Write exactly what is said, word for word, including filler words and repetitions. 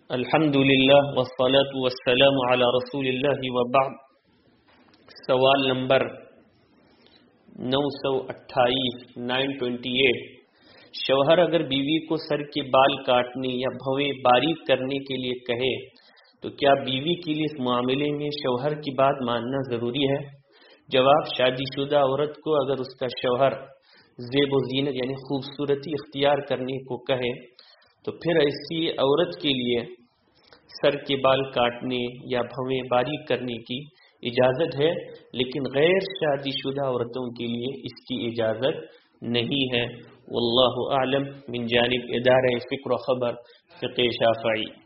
अल्हम्दुलिल्लाह वस्सलातु वस्सलामु अला रसूलिल्लाह व बाद। सवाल नंबर नौ सौ अट्ठाईस नाइन ट्वेंटी एट। शौहर अगर बीवी को सर के बाल काटने या भवें बारीक करने के लिए कहे तो क्या बीवी के लिए इस मामले में शौहर की बात मानना जरूरी है? जवाब, शादीशुदा औरत को अगर उसका शौहर ज़ेब व ज़ीनत यानी खूबसूरती इख्तियार करने को कहे तो फिर ऐसी औरत के लिए सर के बाल काटने या भवें बारीक करने की इजाजत है, लेकिन गैर शादीशुदा औरतों के लिए इसकी इजाजत नहीं है। वल्लाहु आलम। मिन जानिब इदारा फ़िक्र व खबर फ़िक़्ह शाफ़ई।